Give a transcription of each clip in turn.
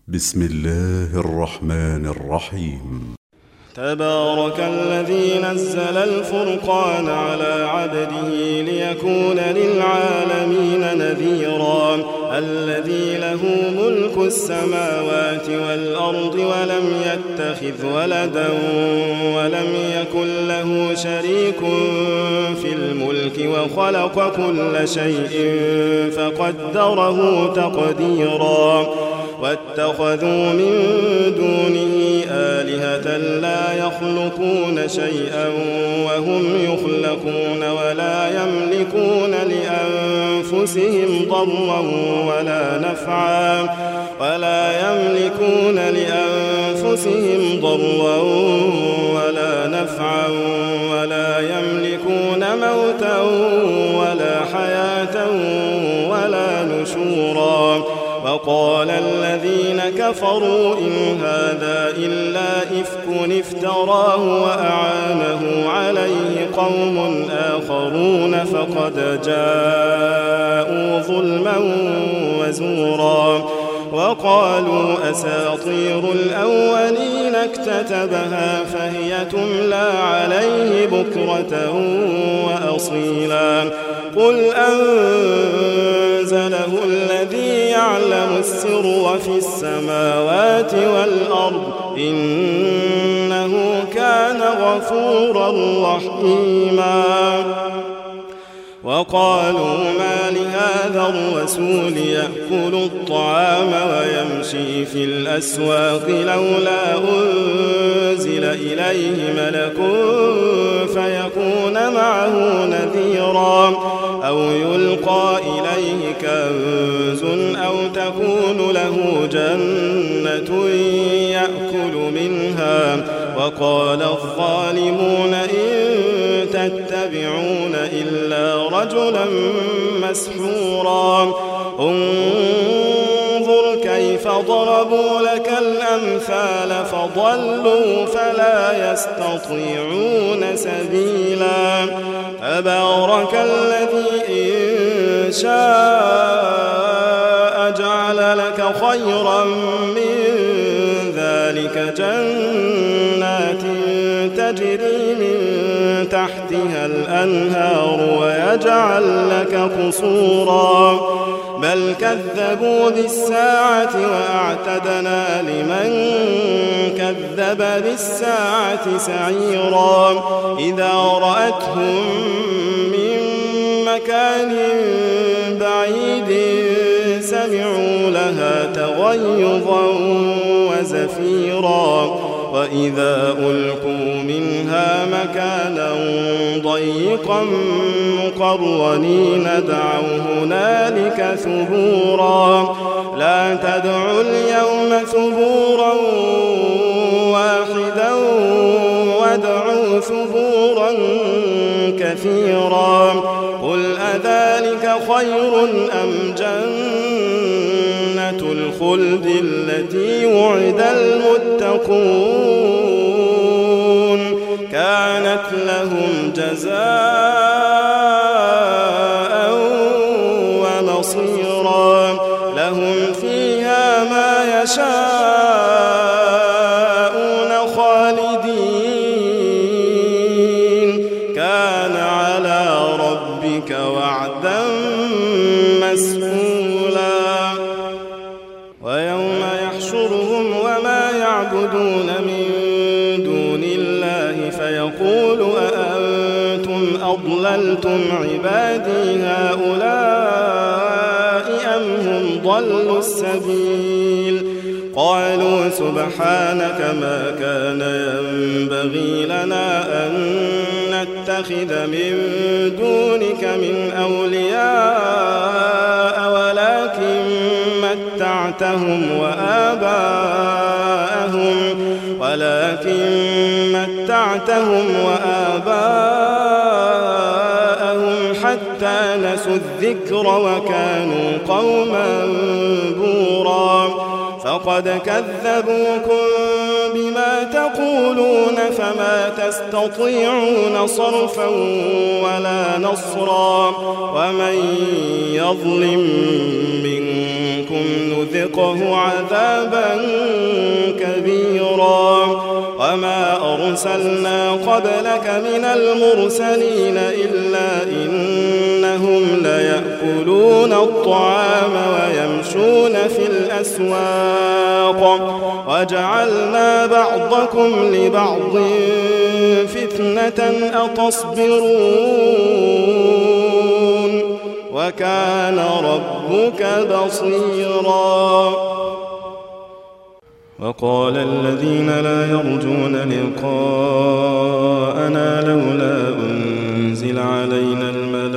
بسم الله الرحمن الرحيم. تبارك الذي نزل الفرقان على عبده ليكون للعالمين نذيرا الذي له ملك السماوات والأرض ولم يتخذ ولدا ولم يكن له شريك في الملك وخلق كل شيء فقدره تقديرا واتخذوا من دونه آلهة لا يخلقون شيئا وهم يخلقون ولا يملكون لأنفسهم ضرا ولا نفعا ولا يملكون موتا ولا حياة ولا نشورا. وقال الذين كفروا إن هذا إلا إفك افتراه وأعانه عليه قوم آخرون فقد جاءوا ظلما وزورا. وقالوا أساطير الأولين اكتتبها فهي تملى عليه بكرة وأصيلا. قل أنزله الذي يعلم السر في السماوات والأرض إنه كان غفورا رحيما. وقالوا ما لهذا الرسول يأكل الطعام ويمشي في الأسواق لولا أنزل إليه ملك فيكون معه نذيرا أو يلقى إليه كنز أو تكون له جنة يأكل منها. وقال الظالمون إن تتبعون إلا رجلا مسحورا. انظر كيف ضربوا لك الأمثال فضلوا فلا يستطيعون سبيلا. تبارك الذي إن شاء جعل لك خيرا من ذلك جنات تجري من تحتها الأنهار ويجعل لك قصورا بل كذبوا بالساعة وأعتدنا لمن كذب بالساعة سعيرا. إذا رأتهم من مكان بعيد سمعوا لها تغيظا وزفيرا. وإذا ألقوا منها مكانا ضيقا مقرنين دعوا هنالك ثبورا. لا تدعوا اليوم ثبورا واحدا وادعوا ثبورا كثيرا. قل أذلك خير أم جنة الخلد التي وعد المتقون كانت لهم جزاء ومصيرا. لهم فيها ما يشاءون خالدين كان على ربك وعدا مسئولا. ويوم يحشرهم وما يعبدون من دون الله فيقول أأنتم أضللتم عبادي هؤلاء أم هم ضلوا السبيل. قالوا سبحانك ما كان ينبغي لنا أن نتخذ من دونك من أولياء ولكن متعتهم وآباءهم حتى نسوا الذكر وكانوا قوما بورا. وقد كذبوكم بما تقولون فما تستطيعون صرفا ولا نصرا ومن يظلم منكم نذقه عذابا كبيرا وما أرسلنا قبلك من المرسلين إلا إنهم ليأكلون الطعام ويمشون في الأسواق وجعلنا بعضكم لبعض فتنة أتصبرون وكان ربك بصيرا. وقال الذين لا يرجون لقاءنا لولا أنزل علينا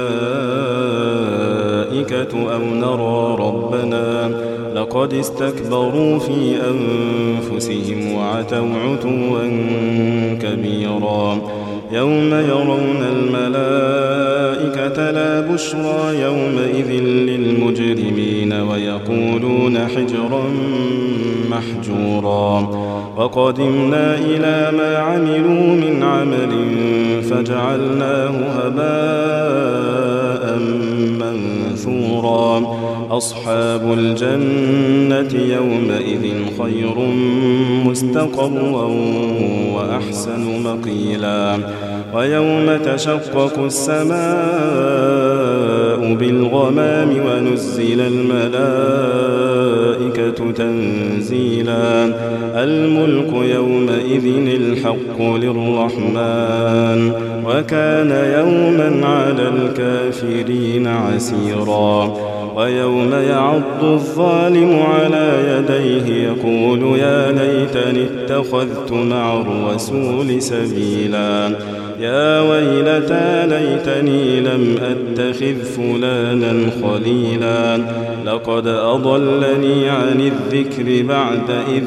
الملائكة أو نرى ربنا لقد استكبروا في أنفسهم وعتوا عتوا كبيرا يوم يرون الملائكة لا بشرى يومئذ للمجرمين ويقولون حجرا محجورا وقدمنا إلى ما عملوا من عمل فجعلناه هباء منثورا أصحاب الجنة يومئذ خير مستقرا وأحسن مقيلا ويوم تشقق السماء بالغمام ونزل الملائكة تنزيلا الملك يومئذ الحق للرحمن وكان يوما على الكافرين عسيرا ويوم يعض الظالم على يديه يقول يا ليتني اتخذت مع الرسول سبيلا يا ويلتى ليتني لم أتخذ فلانا خليلا لقد أضلني عن الذكر بعد إذ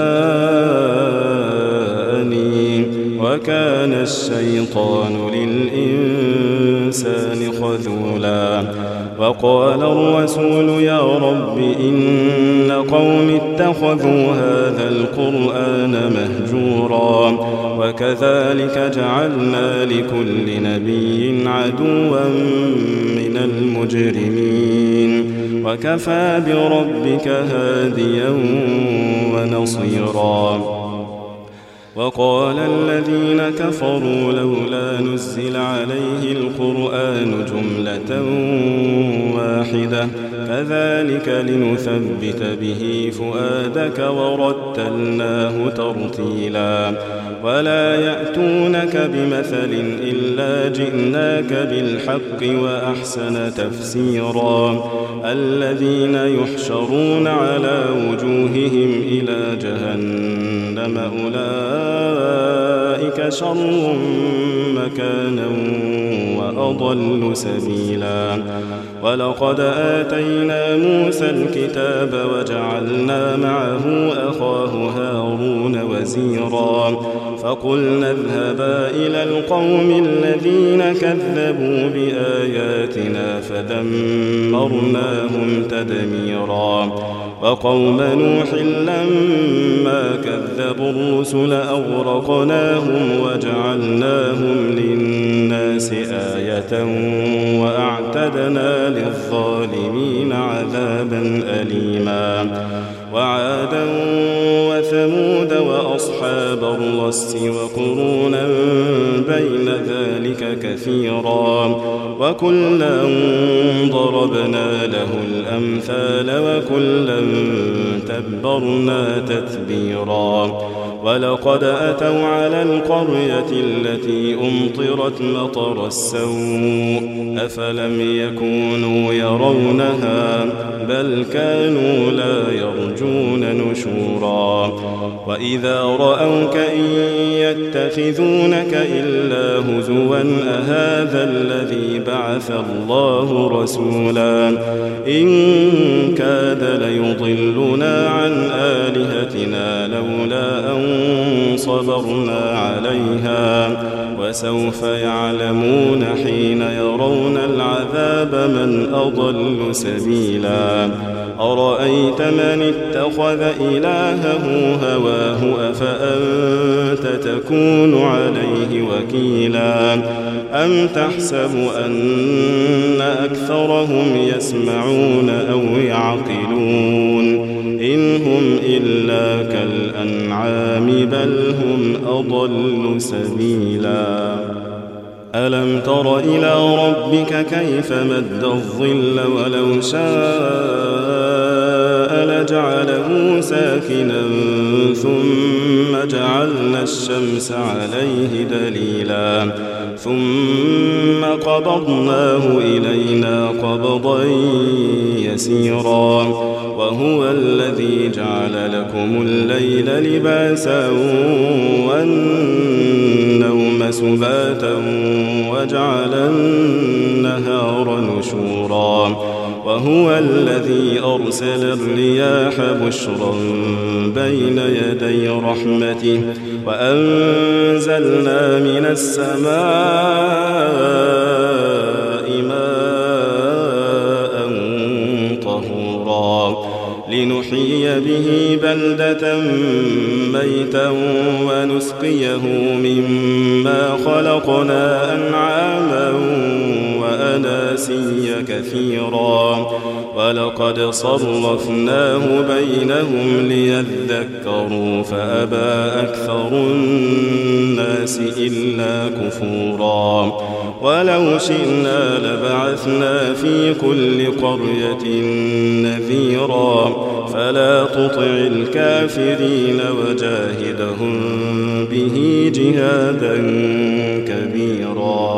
جاءني وكان الشيطان للإنسان خذولا وقال الرسول يا رب إن قوم اتخذوا هذا القرآن مهجورا وكذلك جعلنا لكل نبي عدوا من المجرمين وكفى بربك هاديا ونصيرا وقال الذين كفروا لولا نزل عليه القرآن جملة واحدة كذلك لنثبت به فؤادك ورتلناه ترتيلا ولا يأتونك بمثل إلا جئناك بالحق وأحسن تفسيرا الذين يحشرون على وجوههم إلى جهنم أولئك شر مكانا وأضل سبيلا ولقد آتينا موسى الكتاب وجعلنا معه أخاه هارون وزيرا فقلنا اذهبا إلى القوم الذين كذبوا بآياتنا فدمرناهم تدميرا وقوم نوح لما كذبوا الرسل أغرقناهم وجعلناهم للناس آية وأعتدنا للظالمين عذابا أليما وعادا وثمود وأصحاب الرس وقرونا بين ذلك كثيرا وكلا ضربنا له الأمثال وكلا تبرنا تتبيرا ولقد أتوا على القرية التي أمطرت مطر السوء أفلم يكونوا يرونها بل كانوا لا يرجون نشورا وإذا رأوك إن يتخذونك إلا هزوا أهذا الذي بعث الله رسولا إن كاد ليضلنا لنا عن آلهتنا لولا أن صبرنا عليها وسوف يعلمون حين يرون العذاب من أضل سبيلا أرأيت من اتخذ إلهه هواه أفأنت تكون عليه وكيلا أم تحسب أن أكثرهم يسمعون أو يعقلون إن هم إلا كالأنعام بل هم أضل سبيلا ألم تر إلى ربك كيف مد الظل ولو شاء لجعله ساكنا ثم جعلنا الشمس عليه دليلا ثم قبضناه إلينا قبضا يسيرا وهو الذي جعل لكم الليل لباسا والنوم سباتا وجعل النهار نشورا وهو الذي أرسل الرياح بشرا بين يدي رحمته وأنزلنا من السماء ماء طهورا لنحيي به بلدة ميتا ونسقيه مما خلقنا أنعاما وأناسيا كثيرا ولقد صرفناه بينهم ليذكروا فأبى أكثر الناس إلا كفورا ولو شئنا لبعثنا في كل قرية نذيرا فلا تطع الكافرين وجاهدهم به جهادا كبيرا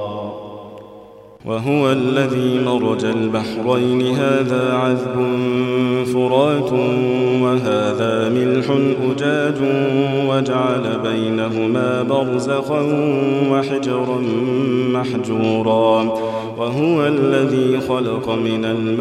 وهو الذي مرج البحرين هذا عذب فرات وهذا ملح أجاج وجعل بينهما برزخا وحجرا محجورا وهو الذي خلق من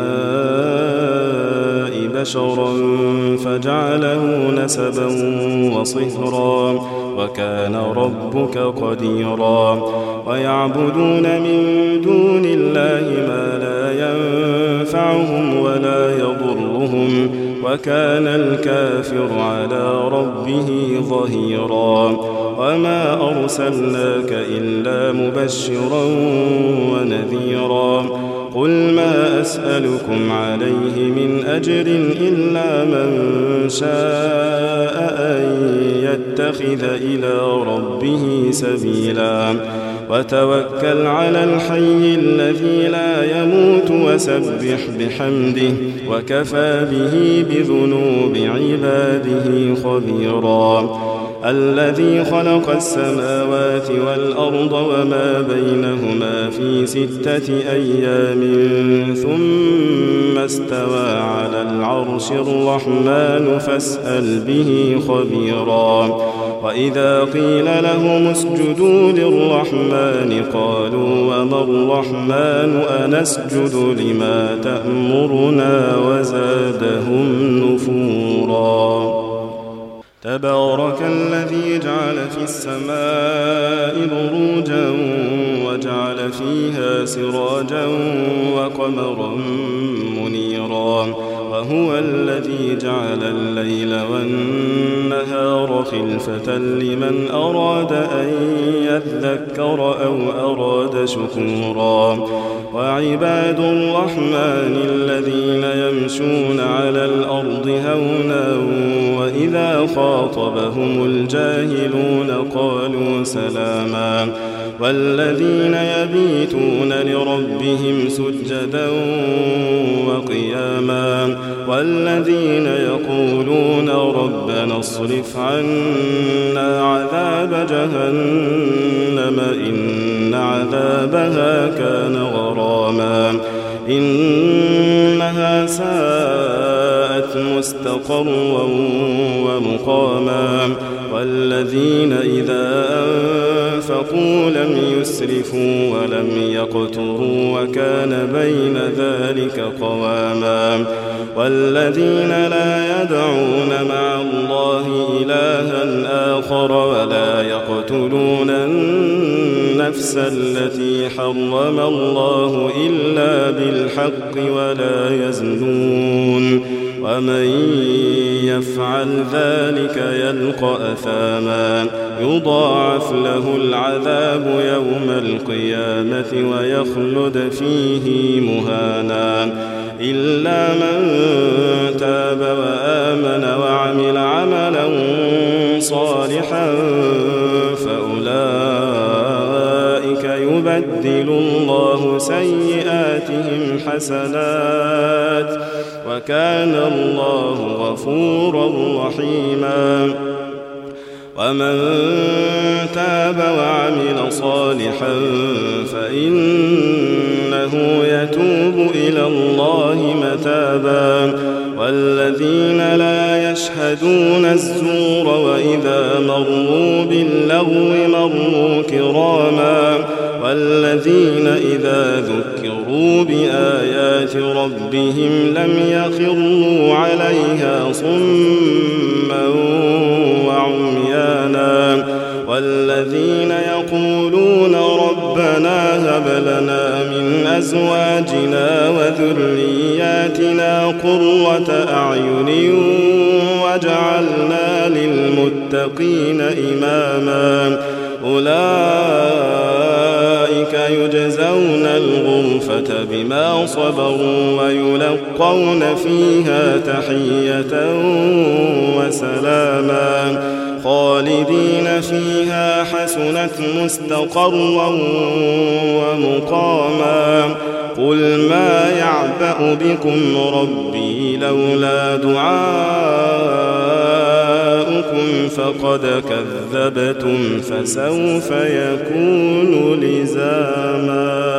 الماء بشرا فجعله نسبا وصهرا وكان ربك قديرا ويعبدون من دون الله ما لا ينفعهم ولا يضرهم وكان الكافر على ربه ظهيرا وما أرسلناك إلا مبشرا ونذيرا قل ما أسألكم عليه من أجر إلا من شاء أن يتخذ إلى ربه سبيلا وتوكل على الحي الذي لا يموت وسبح بحمده وكفى به بذنوب عباده خبيرا الذي خلق السماوات والأرض وما بينهما في 6 أيام ثم استوى على العرش الرحمن فاسأل به خبيرا وإذا قيل لهم اسجدوا للرحمن قالوا وما الرحمن أنسجد لما تأمرنا وزادهم نفورا تبارك الذي جعل في السماء بروجا وجعل فيها سراجا وقمرا منيرا وهو الذي جعل الليل والنهار خلفة لمن أراد أن يذكر أو أراد شكورا وعباد الرحمن الذين يمشون على الأرض هونا وإذا خاطبهم الجاهلون قالوا سلاما والذين يبيتون لربهم سجدا وقياما والذين يقولون ربنا اصرف عنا عذاب جهنم إن عذابها كان غراما إنها ساءت حسنت مستقرا ومقاما والذين إذا أنفقوا لم يسرفوا ولم يقتروا وكان بين ذلك قواما والذين لا يدعون مع الله إلها آخر ولا يقتلون النفس التي حرم الله إلا بالحق ولا يزنون ومن يفعل ذلك يلقى أثاما يضاعف له العذاب يوم القيامة ويخلد فيه مهانا إلا من تاب وآمن وعمل عملا صالحا فأولئك يبدل الله سيئاتهم حسنات وكان الله غفورا رحيما ومن تاب وعمل صالحا فإنه يتوب إلى الله متابا والذين لا يشهدون الزور وإذا مروا باللغو مروا كراما والذين إذا ذكروا بآيات ربهم لم يخروا عليها صما وعميانا والذين يقولون ربنا هب لنا من أزواجنا وذرياتنا قرة أعين واجعلنا للمتقين إماما أولئك يجزون الغرفة بما صبروا ويلقون فيها تحية وسلاما خالدين فيها حسنت مستقرا ومقاما قل ما يعبأ بكم ربي لولا دعاؤكم فقد كذبتم فسوف يكون لزاما.